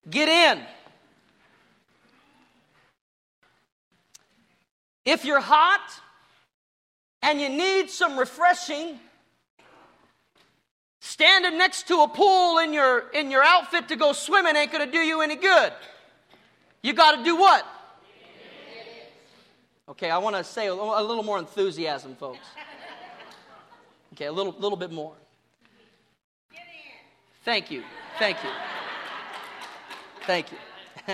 Get in. If you're hot and you need some refreshing, standing next to a pool in your outfit to go swimming ain't going to do you any good. You got to do what? Okay, I want to say a little more enthusiasm, folks. Okay, a little bit more. Thank you. Thank you. Thank you.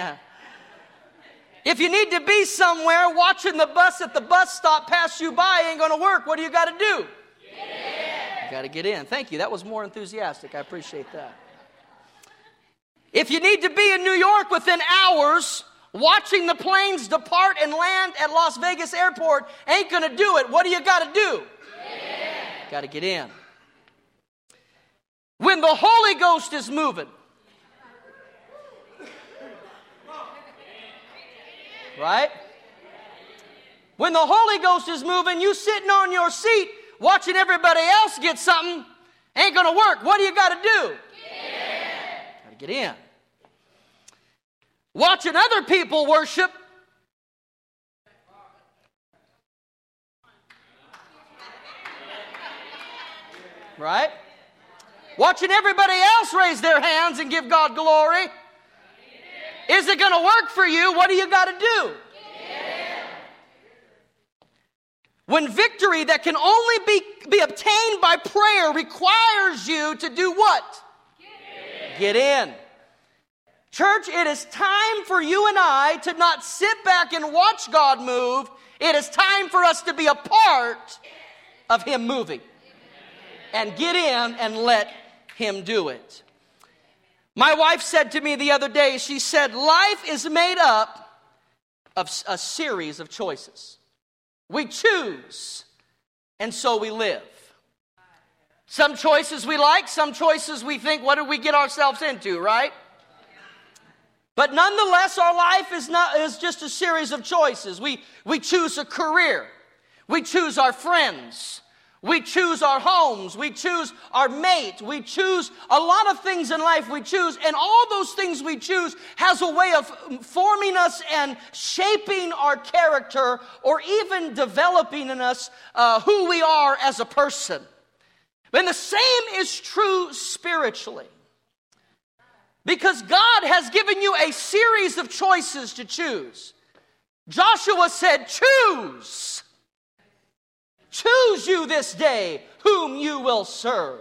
If you need to be somewhere, watching the bus at the bus stop pass you by ain't going to work. What do you got to do? You got to get in. Thank you. That was more enthusiastic. I appreciate that. If you need to be in New York within hours, watching the planes depart and land at Las Vegas Airport ain't going to do it. What do you got to do? Got to get in. When the Holy Ghost is moving, right? When the Holy Ghost is moving, you sitting on your seat watching everybody else get something ain't going to work. What do you got to do? Got to get in. Watching other people worship right? Watching everybody else raise their hands and give God glory. Is it going to work for you? What do you got to do? When victory that can only be obtained by prayer requires you to do what? Get in. Church, it is time for you and I to not sit back and watch God move. It is time for us to be a part of Him moving. And get in and let Him do it. My wife said to me the other day, she said, life is made up of a series of choices. We choose, and so we live. Some choices we like, some choices we think, what did we get ourselves into, right? But nonetheless, our life is just a series of choices. We choose a career. We choose our friends. We choose our homes. We choose our mate. We choose a lot of things in life we choose. And all those things we choose has a way of forming us and shaping our character or even developing in us who we are as a person. And the same is true spiritually. Because God has given you a series of choices to choose. Joshua said, choose. Choose you this day whom you will serve.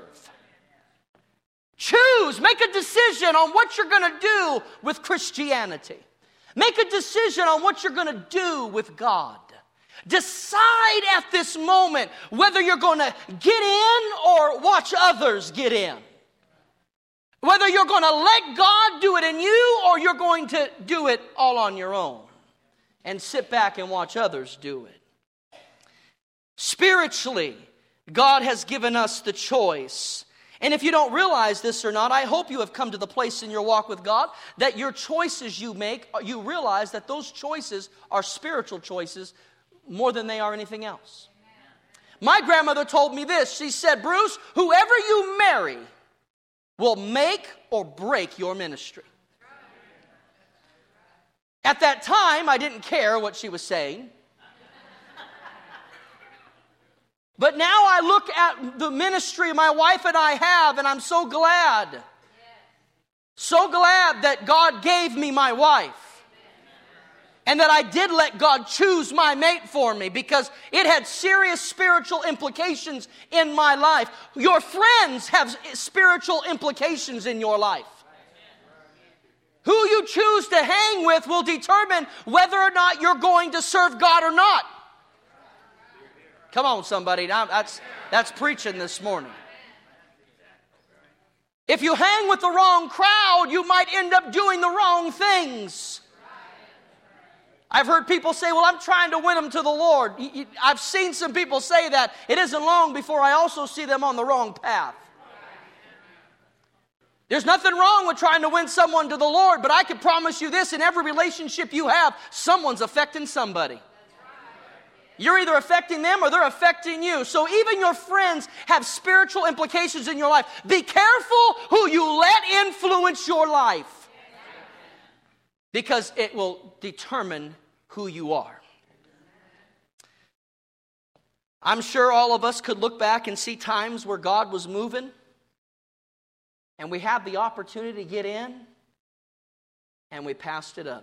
Choose. Make a decision on what you're going to do with Christianity. Make a decision on what you're going to do with God. Decide at this moment whether you're going to get in or watch others get in. Whether you're going to let God do it in you or you're going to do it all on your own and sit back and watch others do it. Spiritually, God has given us the choice. And if you don't realize this or not, I hope you have come to the place in your walk with God that your choices you make, you realize that those choices are spiritual choices more than they are anything else. My grandmother told me this. She said, Bruce, whoever you marry will make or break your ministry. At that time, I didn't care what she was saying. But now I look at the ministry my wife and I have, and I'm so glad. So glad that God gave me my wife. And that I did let God choose my mate for me, because it had serious spiritual implications in my life. Your friends have spiritual implications in your life. Who you choose to hang with will determine whether or not you're going to serve God or not. Come on, somebody. That's preaching this morning. If you hang with the wrong crowd, you might end up doing the wrong things. I've heard people say, well, I'm trying to win them to the Lord. I've seen some people say that. It isn't long before I also see them on the wrong path. There's nothing wrong with trying to win someone to the Lord, but I can promise you this, in every relationship you have, someone's affecting somebody. You're either affecting them or they're affecting you. So even your friends have spiritual implications in your life. Be careful who you let influence your life. because it will determine who you are. I'm sure all of us could look back and see times where God was moving, and we had the opportunity to get in, and we passed it up.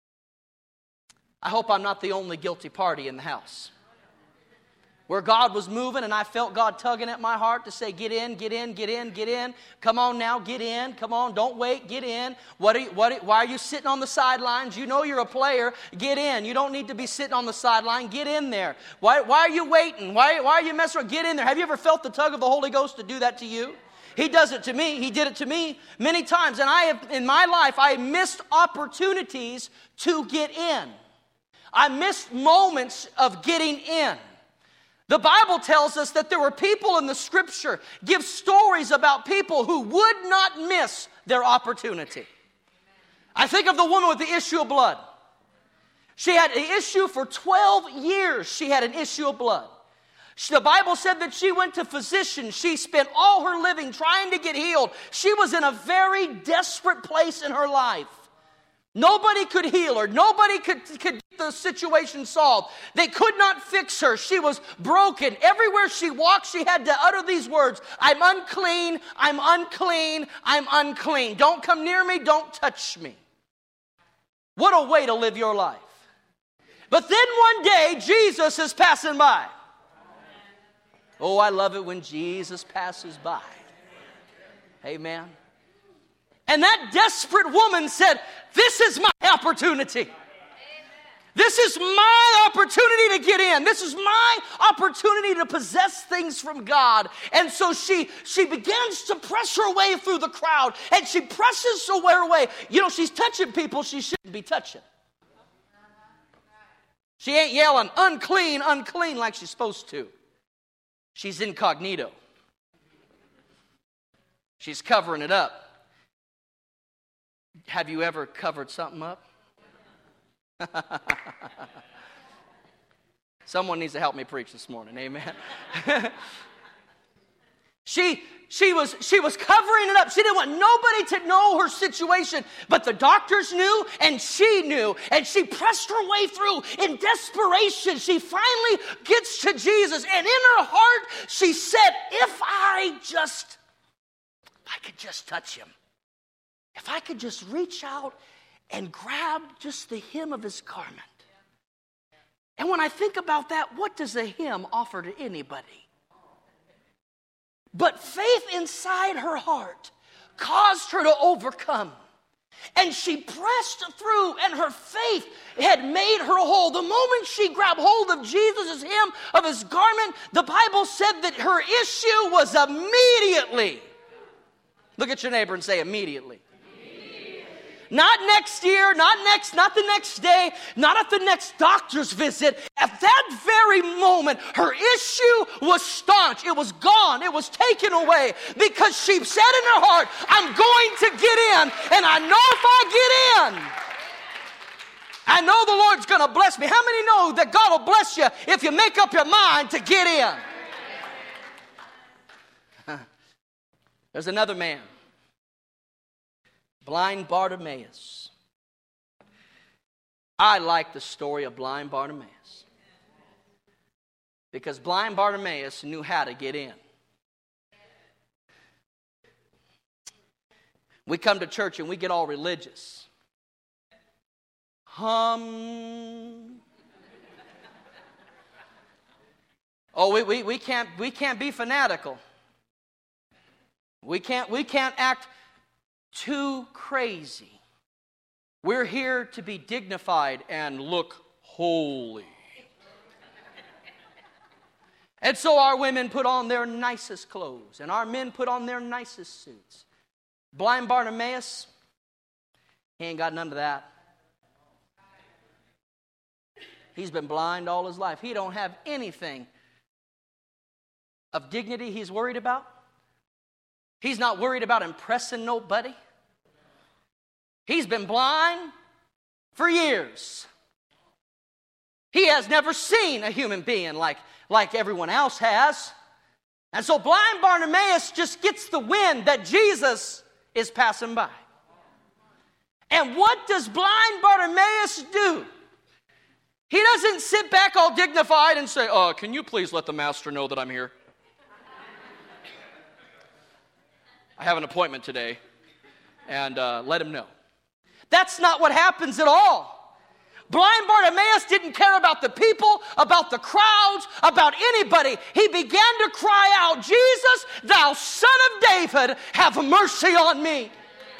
I hope I'm not the only guilty party in the house. Where God was moving and I felt God tugging at my heart to say, get in, get in, get in, get in. Come on now, get in. Come on, don't wait, get in. Why are you sitting on the sidelines? You know you're a player. Get in. You don't need to be sitting on the sideline. Get in there. Why are you waiting? Why are you messing around? Get in there. Have you ever felt the tug of the Holy Ghost to do that to you? He does it to me. He did it to me many times. And I have, in my life, I missed opportunities to get in. I missed moments of getting in. The Bible tells us that there were people in the Scripture give stories about people who would not miss their opportunity. I think of the woman with the issue of blood. She had an issue for 12 years. She had an issue of blood. The Bible said that she went to physicians. She spent all her living trying to get healed. She was in a very desperate place in her life. Nobody could heal her. Nobody could get the situation solved. They could not fix her. She was broken. Everywhere she walked, she had to utter these words, I'm unclean, I'm unclean, I'm unclean. Don't come near me, don't touch me. What a way to live your life. But then one day, Jesus is passing by. Oh, I love it when Jesus passes by. Amen. And that desperate woman said, this is my opportunity. This is my opportunity to get in. This is my opportunity to possess things from God. And so she begins to press her way through the crowd. And she presses her way. You know, she's touching people she shouldn't be touching. She ain't yelling, unclean, unclean, like she's supposed to. She's incognito. She's covering it up. Have you ever covered something up? Someone needs to help me preach this morning, amen. She was covering it up. She didn't want nobody to know her situation, but the doctors knew and she knew, and she pressed her way through in desperation. She finally gets to Jesus, and in her heart she said, if I could just touch him. If I could just reach out and grab just the hem of his garment. And when I think about that, what does a hem offer to anybody? But faith inside her heart caused her to overcome. And she pressed through, and her faith had made her whole. The moment she grabbed hold of Jesus' hem of his garment, the Bible said that her issue was immediately. Look at your neighbor and say immediately. Not next year, not the next day, not at the next doctor's visit. At that very moment, her issue was staunch. It was gone. It was taken away because she said in her heart, I'm going to get in, and I know if I get in, I know the Lord's going to bless me. How many know that God will bless you if you make up your mind to get in? There's another man. Blind Bartimaeus. I like the story of blind Bartimaeus because blind Bartimaeus knew how to get in. We come to church and we get all religious. Oh, we can't be fanatical. We can't act too crazy. We're here to be dignified and look holy. And so our women put on their nicest clothes, and our men put on their nicest suits. Blind Bartimaeus, he ain't got none of that. He's been blind all his life. He don't have anything of dignity he's worried about. He's not worried about impressing nobody. He's been blind for years. He has never seen a human being like everyone else has. And so blind Bartimaeus just gets the wind that Jesus is passing by. And what does blind Bartimaeus do? He doesn't sit back all dignified and say, can you please let the master know that I'm here? I have an appointment today, and let him know. That's not what happens at all. Blind Bartimaeus didn't care about the people, about the crowds, about anybody. He began to cry out, Jesus, thou son of David, have mercy on me.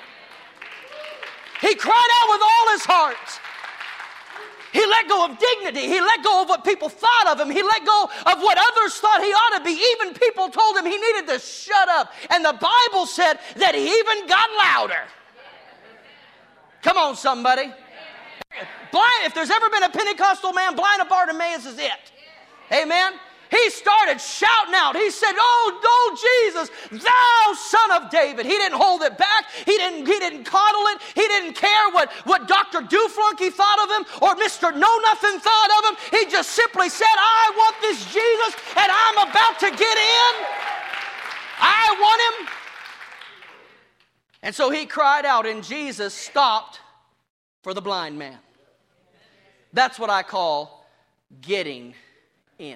He cried out with all his heart. He let go of dignity. He let go of what people thought of him. He let go of what others thought he ought to be. Even people told him he needed to shut up. And the Bible said that he even got louder. Come on, somebody. Blind, if there's ever been a Pentecostal man, blind Bartimaeus is it. Amen. He started shouting out. He said, Jesus, thou son of David. He didn't hold it back. He didn't coddle it. He didn't care what Dr. Duflunky thought of him or Mr. Know-Nothing thought of him. He just simply said, I want this Jesus, and I'm about to get in. I want him. And so he cried out, and Jesus stopped for the blind man. That's what I call getting in.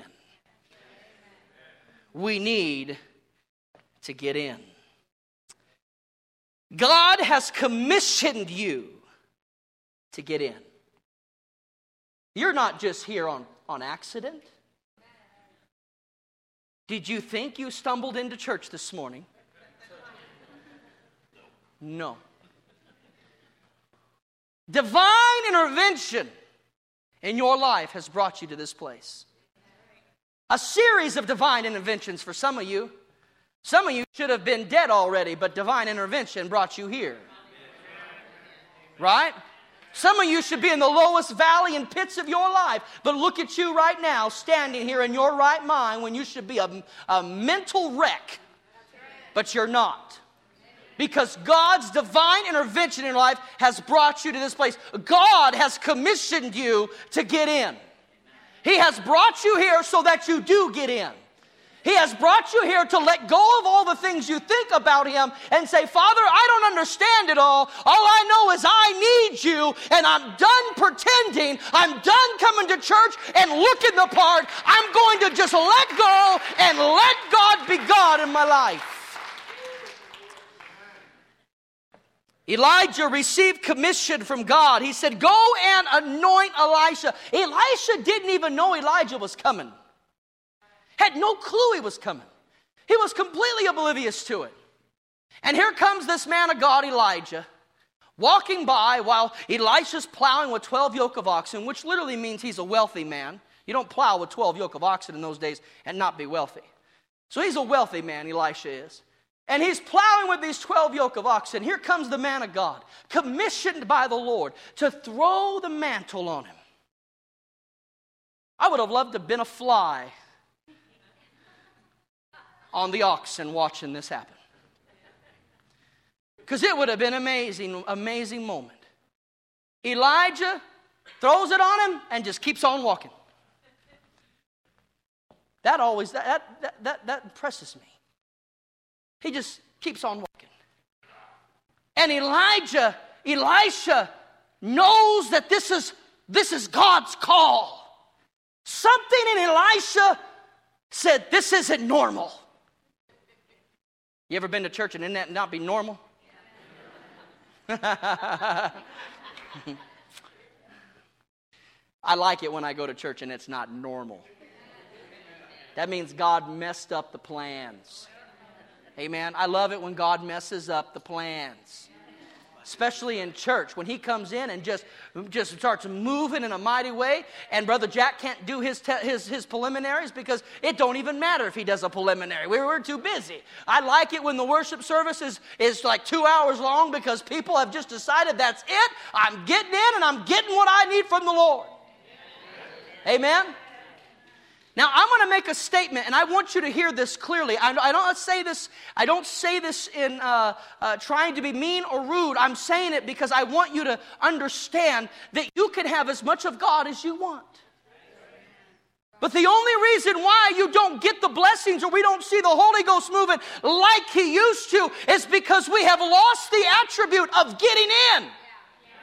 We need to get in. God has commissioned you to get in. You're not just here on accident. Did you think you stumbled into church this morning? No. Divine intervention in your life has brought you to this place. A series of divine interventions for some of you. Some of you should have been dead already, but divine intervention brought you here. Right? Some of you should be in the lowest valley and pits of your life, but look at you right now, standing here in your right mind when you should be a mental wreck, but you're not. Because God's divine intervention in your life has brought you to this place. God has commissioned you to get in. He has brought you here so that you do get in. He has brought you here to let go of all the things you think about Him and say, Father, I don't understand it all. All I know is I need you, and I'm done pretending. I'm done coming to church and looking the part. I'm going to just let go and let God be God in my life. Elijah received commission from God. He said, go and anoint Elisha. Elisha didn't even know Elijah was coming. Had no clue he was coming. He was completely oblivious to it. And here comes this man of God, Elijah, walking by while Elisha's plowing with 12 yoke of oxen, which literally means he's a wealthy man. You don't plow with 12 yoke of oxen in those days and not be wealthy. So he's a wealthy man, Elisha is. And he's plowing with these 12 yoke of oxen. Here comes the man of God, commissioned by the Lord to throw the mantle on him. I would have loved to have been a fly on the oxen watching this happen. Because it would have been an amazing moment. Elijah throws it on him and just keeps on walking. That impresses me. He just keeps on walking. And Elisha knows that this is God's call. Something in Elisha said, this isn't normal. You ever been to church and didn't that not be normal? I like it when I go to church and it's not normal. That means God messed up the plans. Amen. I love it when God messes up the plans. Especially in church, when He comes in and just starts moving in a mighty way, and Brother Jack can't do his preliminaries because it don't even matter if he does a preliminary. We're too busy. I like it when the worship service is like 2 hours long because people have just decided that's it. I'm getting in and I'm getting what I need from the Lord. Amen. Now, I'm going to make a statement, and I want you to hear this clearly. I don't say this in trying to be mean or rude. I'm saying it because I want you to understand that you can have as much of God as you want. But the only reason why you don't get the blessings or we don't see the Holy Ghost moving like He used to is because we have lost the attribute of getting in.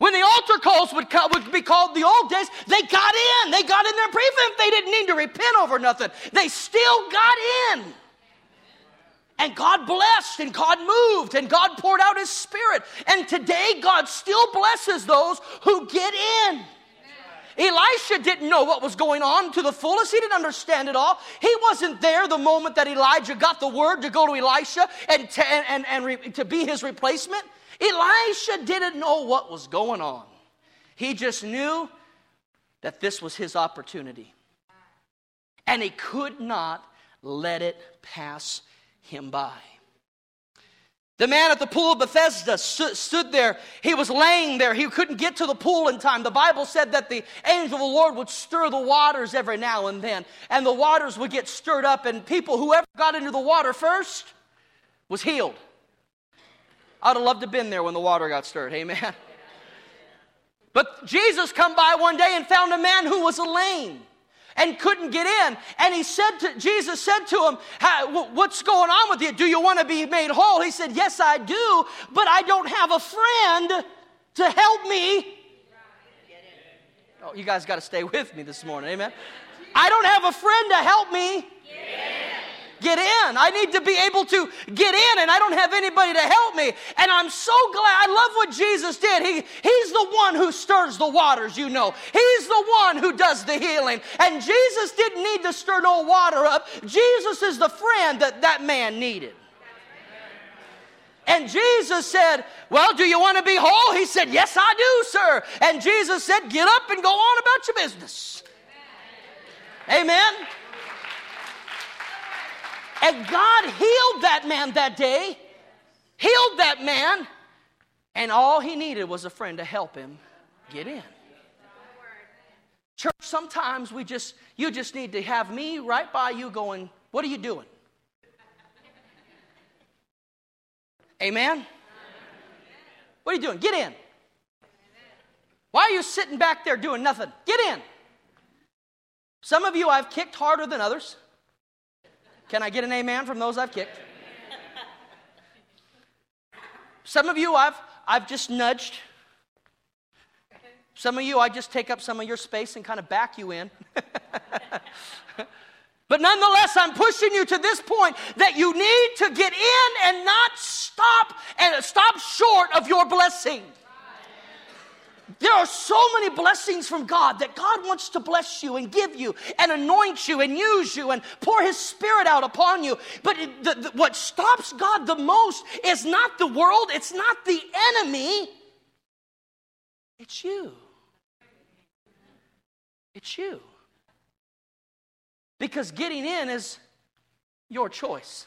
When the altar calls would be called the old days, they got in. They got in there. Even if they didn't need to repent over nothing, they still got in. And God blessed, and God moved, and God poured out His Spirit. And today, God still blesses those who get in. Elisha didn't know what was going on to the fullest. He didn't understand it all. He wasn't there the moment that Elijah got the word to go to Elisha and to be his replacement. Elisha didn't know what was going on. He just knew that this was his opportunity. And he could not let it pass him by. The man at the pool of Bethesda stood there. He was laying there. He couldn't get to the pool in time. The Bible said that the angel of the Lord would stir the waters every now and then. And the waters would get stirred up. And whoever got into the water first was healed. I would have loved to have been there when the water got stirred. Amen. But Jesus come by one day and found a man who was lame and couldn't get in. And Jesus said to him, what's going on with you? Do you want to be made whole? He said, yes, I do, but I don't have a friend to help me. Oh, you guys got to stay with me this morning, amen? I don't have a friend to help me. Get in. I need to be able to get in, and I don't have anybody to help me. And I'm so glad. I love what Jesus did. He's the one who stirs the waters, you know. He's the one who does the healing. And Jesus didn't need to stir no water up. Jesus is the friend that man needed. And Jesus said, well, do you want to be whole? He said, yes, I do, sir. And Jesus said, get up and go on about your business. Amen. And God healed that man that day. Healed that man. And all he needed was a friend to help him get in. Church, sometimes you just need to have me right by you going, what are you doing? Amen? What are you doing? Get in. Why are you sitting back there doing nothing? Get in. Some of you I've kicked harder than others. Can I get an amen from those I've kicked? Some of you I've just nudged. Some of you I just take up some of your space and kind of back you in. But nonetheless, I'm pushing you to this point that you need to get in and not stop short of your blessing. There are so many blessings from God that God wants to bless you and give you and anoint you and use you and pour His Spirit out upon you. But what stops God the most is not the world, it's not the enemy, it's you. It's you. Because getting in is your choice.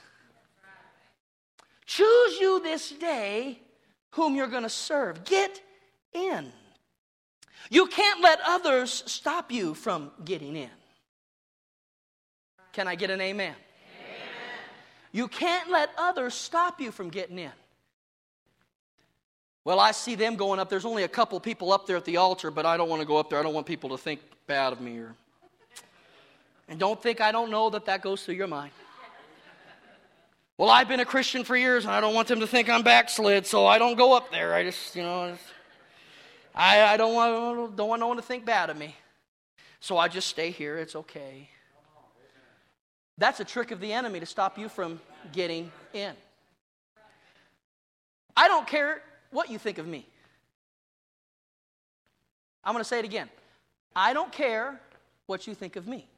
Choose you this day whom you're going to serve. Get in. You can't let others stop you from getting in. Can I get an amen? Amen. You can't let others stop you from getting in. Well, I see them going up. There's only a couple people up there at the altar, but I don't want to go up there. I don't want people to think bad of me. And don't think I don't know that goes through your mind. Well, I've been a Christian for years, and I don't want them to think I'm backslid, so I don't go up there. I just, I don't want no one to think bad of me. So I just stay here. It's okay. That's a trick of the enemy to stop you from getting in. I don't care what you think of me. I'm going to say it again. I don't care what you think of me.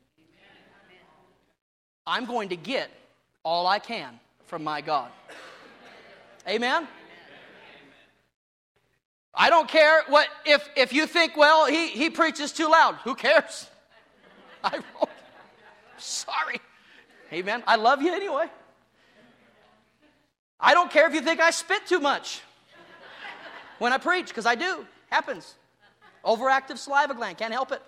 I'm going to get all I can from my God. Amen? I don't care if you think, well, he preaches too loud. Who cares? I won't. Sorry. Amen. I love you anyway. I don't care if you think I spit too much when I preach, because I do. Happens. Overactive saliva gland. Can't help it.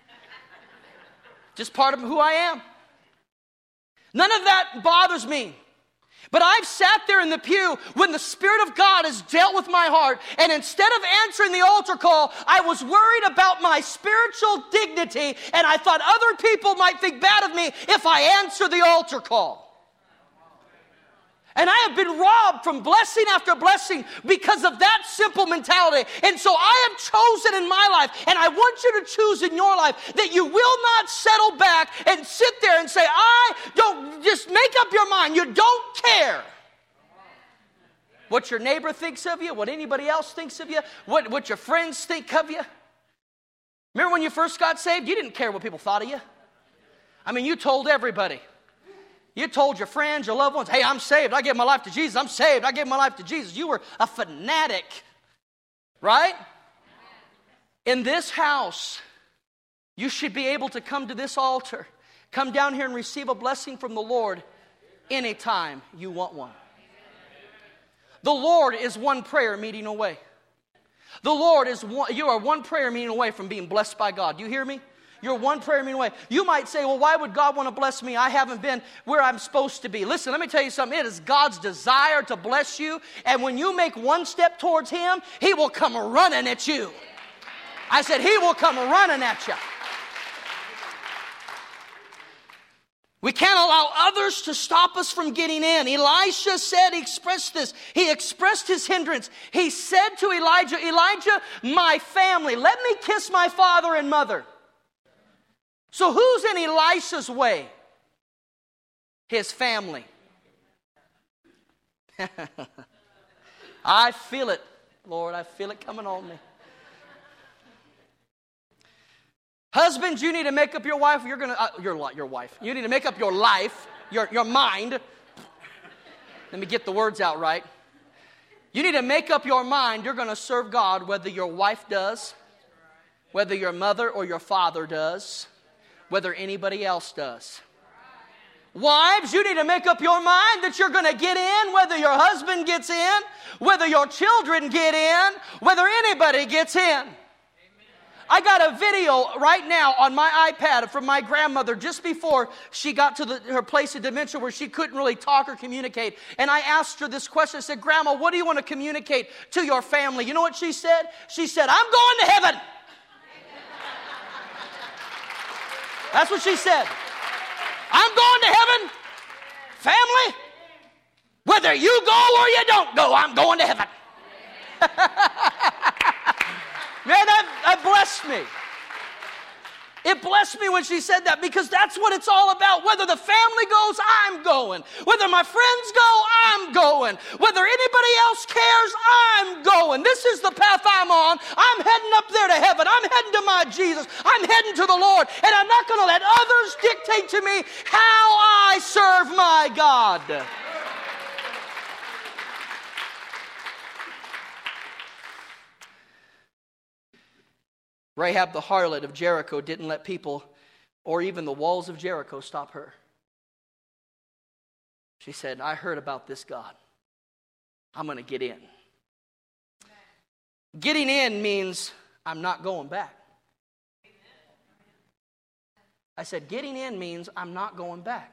Just part of who I am. None of that bothers me. But I've sat there in the pew when the Spirit of God has dealt with my heart, and instead of answering the altar call, I was worried about my spiritual dignity, and I thought other people might think bad of me if I answer the altar call. And I have been robbed from blessing after blessing because of that simple mentality. And so I have chosen in my life, and I want you to choose in your life, that you will not settle back and sit there and say, I don't, just make up your mind. You don't care what your neighbor thinks of you, what anybody else thinks of you, what your friends think of you. Remember when you first got saved? You didn't care what people thought of you. I mean, you told everybody. You told your friends, your loved ones, hey, I'm saved. I gave my life to Jesus. I'm saved. I gave my life to Jesus. You were a fanatic, right? In this house, you should be able to come to this altar, come down here and receive a blessing from the Lord anytime you want one. The Lord is one prayer meeting away. The Lord is you are one prayer meeting away from being blessed by God. Do you hear me? You're one prayer meeting away. You might say, well, why would God want to bless me? I haven't been where I'm supposed to be. Listen, let me tell you something. It is God's desire to bless you. And when you make one step towards Him, He will come running at you. I said, He will come running at you. We can't allow others to stop us from getting in. Elisha said, he expressed this. He expressed his hindrance. He said to Elijah, Elijah, my family, let me kiss my father and mother. So who's in Elisha's way? His family. I feel it, Lord. I feel it coming on me. Husbands, you need to make up your wife. You're gonna your wife. You need to make up your life, your mind. Let me get the words out right. You need to make up your mind. You're going to serve God, whether your wife does, whether your mother or your father does, whether anybody else does. Wives, you need to make up your mind that you're going to get in, whether your husband gets in, whether your children get in, whether anybody gets in. I got a video right now on my iPad from my grandmother just before she got to her place of dementia where she couldn't really talk or communicate. And I asked her this question. I said, Grandma, what do you want to communicate to your family? You know what she said? She said, I'm going to heaven. That's what she said. I'm going to heaven. Family, whether you go or you don't go, I'm going to heaven. Man, that blessed me. It blessed me when she said that, because that's what it's all about. Whether the family goes, I'm going. Whether my friends go, I'm going. Whether anybody else cares, I'm going. This is the path I'm on. I'm heading up there to heaven. I'm heading to my Jesus. I'm heading to the Lord. And I'm not going to let others dictate to me how I serve my God. Rahab the harlot of Jericho didn't let people or even the walls of Jericho stop her. She said, I heard about this God. I'm going to get in. Getting in means I'm not going back. I said, getting in means I'm not going back.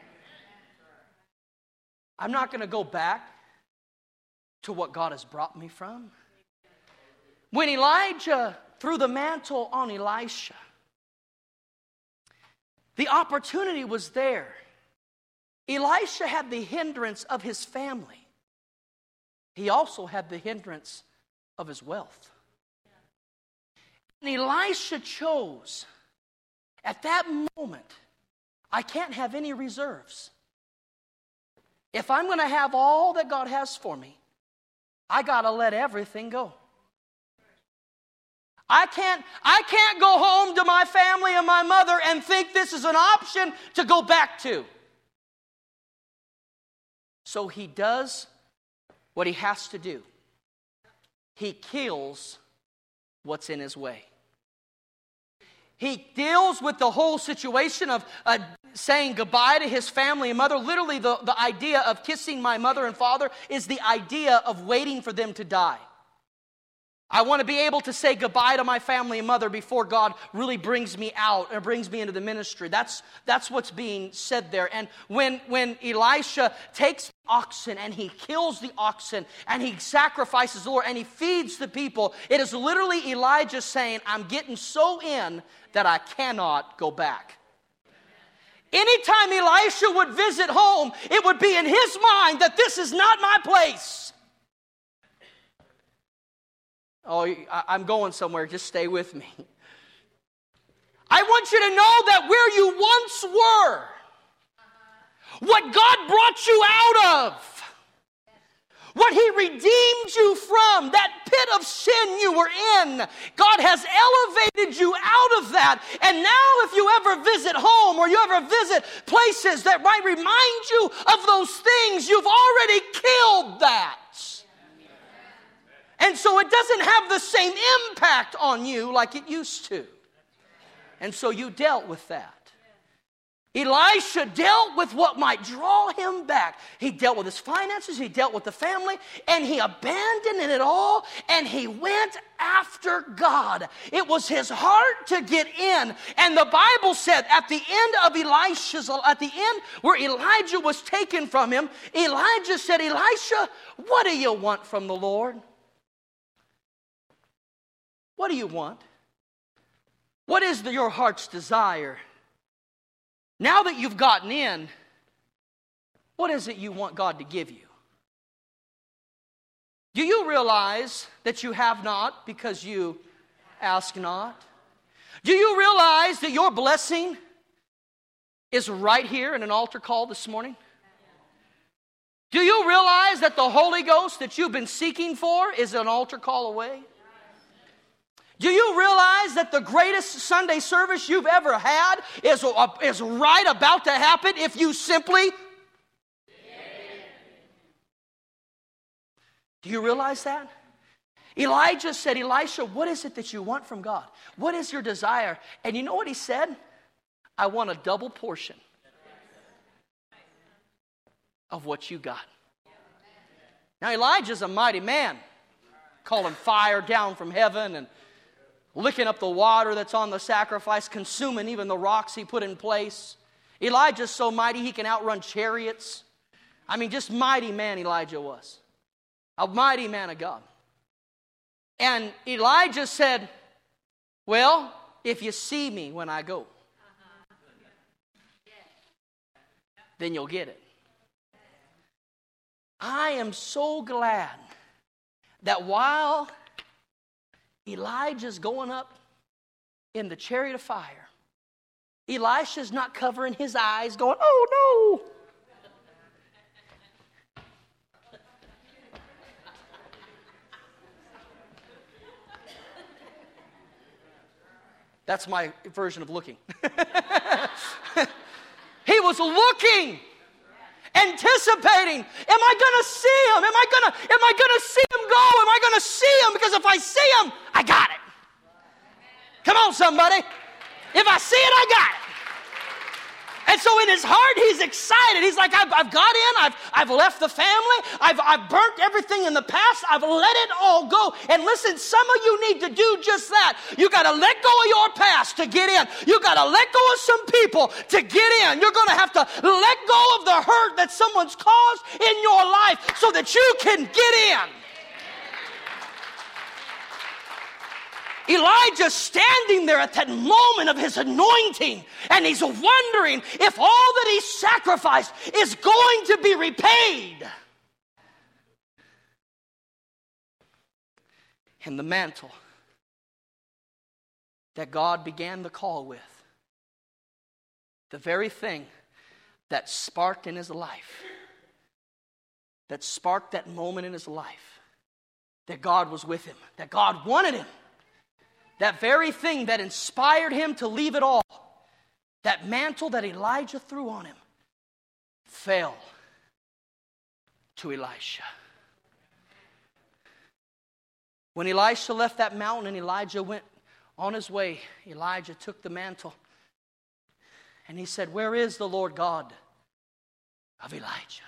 I'm not going to go back to what God has brought me from. When Elijah threw the mantle on Elisha, the opportunity was there. Elisha had the hindrance of his family. He also had the hindrance of his wealth. And Elisha chose, at that moment, I can't have any reserves. If I'm going to have all that God has for me, I got to let everything go. I can't go home to my family and my mother and think this is an option to go back to. So he does what he has to do. He kills what's in his way. He deals with the whole situation of saying goodbye to his family and mother. Literally, the idea of kissing my mother and father is the idea of waiting for them to die. I want to be able to say goodbye to my family and mother before God really brings me out or brings me into the ministry. That's what's being said there. And when Elisha takes the oxen and he kills the oxen and he sacrifices the Lord and he feeds the people, it is literally Elijah saying, I'm getting so in that I cannot go back. Anytime Elisha would visit home, it would be in his mind that this is not my place. Oh, I'm going somewhere. Just stay with me. I want you to know that where you once were, what God brought you out of, what He redeemed you from, that pit of sin you were in, God has elevated you out of that. And now if you ever visit home or you ever visit places that might remind you of those things, you've already killed that. And so it doesn't have the same impact on you like it used to. And so you dealt with that. Elisha dealt with what might draw him back. He dealt with his finances, he dealt with the family, and he abandoned it all, and he went after God. It was his heart to get in. And the Bible said at the end where Elijah was taken from him, Elijah said, Elisha, what do you want from the Lord? What do you want? What is your heart's desire? Now that you've gotten in, what is it you want God to give you? Do you realize that you have not because you ask not? Do you realize that your blessing is right here in an altar call this morning? Do you realize that the Holy Ghost that you've been seeking for is an altar call away? Do you realize that the greatest Sunday service you've ever had is right about to happen if you simply... Do you realize that? Elijah said, Elisha, what is it that you want from God? What is your desire? And you know what he said? I want a double portion of what you got. Now Elijah's a mighty man, calling fire down from heaven and licking up the water that's on the sacrifice, consuming even the rocks he put in place. Elijah's so mighty he can outrun chariots. I mean, just mighty man Elijah was. A mighty man of God. And Elijah said, well, if you see me when I go, then you'll get it. I am so glad that while Elijah's going up in the chariot of fire, Elisha's not covering his eyes going, oh no. That's my version of looking. He was looking, anticipating. Am I going to see him? Am I going to see him go? Am I going to see him? Because if I see him, I got it. Come on, somebody. If I see it, I got it. And so in his heart, he's excited. He's like, I've got in. I've left the family. I've burnt everything in the past. I've let it all go. And listen, some of you need to do just that. You got to let go of your past to get in. You got to let go of some people to get in. You're going to have to let go of the hurt that someone's caused in your life so that you can get in. Elijah's standing there at that moment of his anointing, and he's wondering if all that he sacrificed is going to be repaid. And the mantle that God began the call with, the very thing that sparked in his life, that sparked that moment in his life, that God was with him, that God wanted him, that very thing that inspired him to leave it all, that mantle that Elijah threw on him, fell to Elisha. When Elisha left that mountain and Elijah went on his way, Elijah took the mantle and he said, where is the Lord God of Elijah?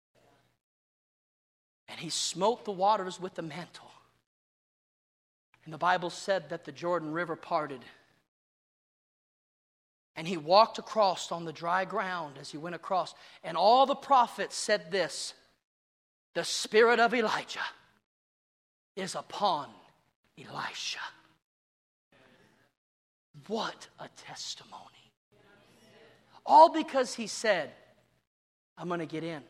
And he smote the waters with the mantle. And the Bible said that the Jordan River parted. And he walked across on the dry ground as he went across. And all the prophets said this, the spirit of Elijah is upon Elisha. What a testimony. All because he said, I'm going to get in.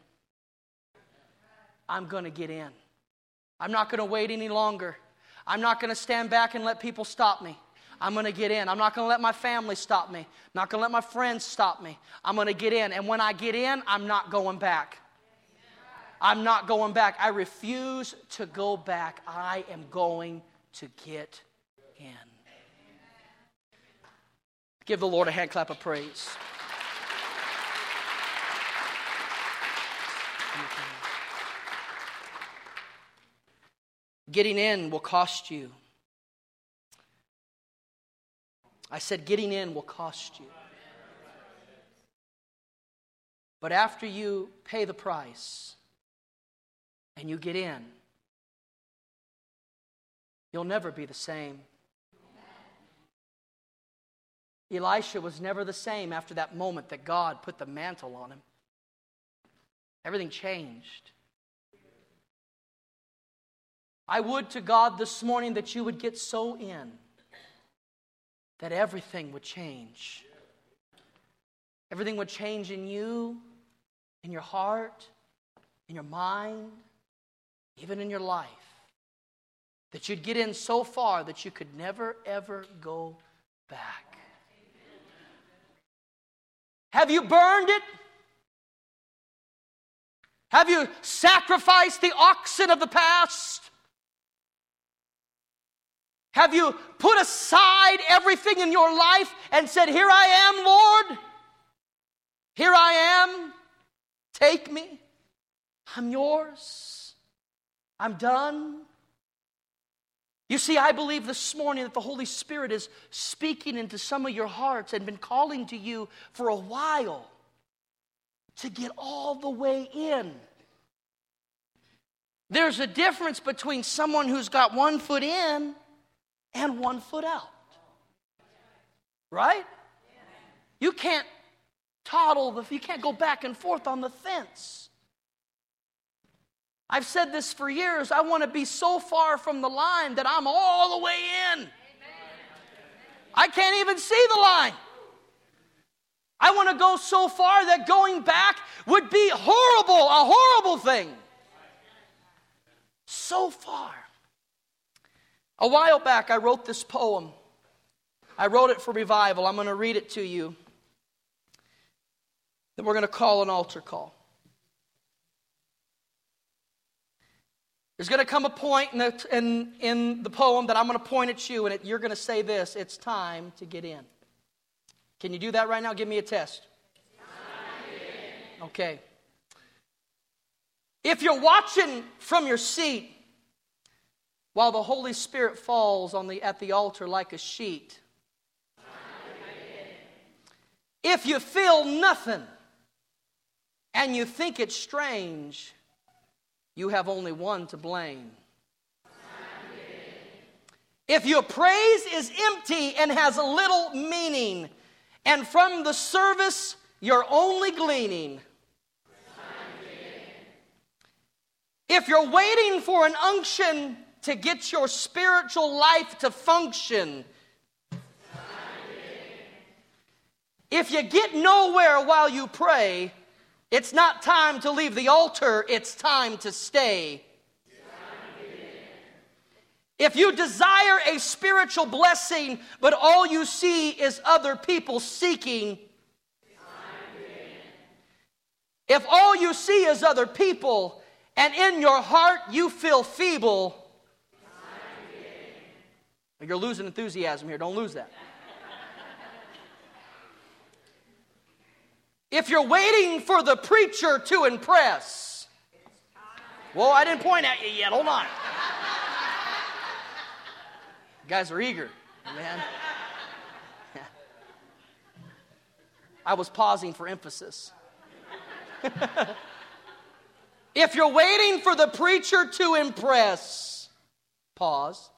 I'm going to get in. I'm not going to wait any longer. I'm not going to stand back and let people stop me. I'm going to get in. I'm not going to let my family stop me. I'm not going to let my friends stop me. I'm going to get in. And when I get in, I'm not going back. I'm not going back. I refuse to go back. I am going to get in. Give the Lord a hand clap of praise. Getting in will cost you. I said getting in will cost you. But after you pay the price and you get in, you'll never be the same. Elisha was never the same after that moment that God put the mantle on him. Everything changed. I would to God this morning that you would get so in that everything would change. Everything would change in you, in your heart, in your mind, even in your life. That you'd get in so far that you could never, ever go back. Have you burned it? Have you sacrificed the oxen of the past? Have you put aside everything in your life and said, here I am, Lord. Here I am. Take me. I'm yours. I'm done. You see, I believe this morning that the Holy Spirit is speaking into some of your hearts and been calling to you for a while to get all the way in. There's a difference between someone who's got 1 foot in and 1 foot out. Right? You can't you can't go back and forth on the fence. I've said this for years. I want to be so far from the line that I'm all the way in. I can't even see the line. I want to go so far that going back would be horrible, a horrible thing. So far. A while back, I wrote this poem. I wrote it for revival. I'm going to read it to you. Then we're going to call an altar call. There's going to come a point in the poem that I'm going to point at you, and you're going to say this: it's time to get in. Can you do that right now? Give me a test. Okay. If you're watching from your seat while the Holy Spirit falls at the altar like a sheet, if you feel nothing and you think it's strange, you have only one to blame. If your praise is empty and has a little meaning, and from the service you're only gleaning, if you're waiting for an unction to get your spiritual life to function, if you get nowhere while you pray, it's not time to leave the altar, it's time to stay. If you desire a spiritual blessing, but all you see is other people seeking, if all you see is other people, and in your heart you feel feeble, you're losing enthusiasm here. Don't lose that. If you're waiting for the preacher to impress, well, I didn't point at you yet. Hold on. You guys are eager, man. I was pausing for emphasis. If you're waiting for the preacher to impress, pause.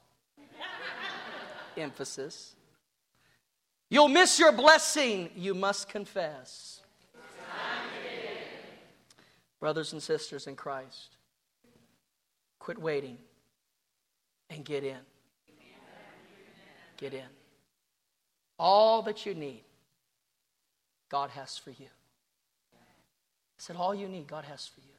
Emphasis. You'll miss your blessing, you must confess. Brothers and sisters in Christ, quit waiting and get in. Get in. All that you need God has for you. I said, all you need, God has for you.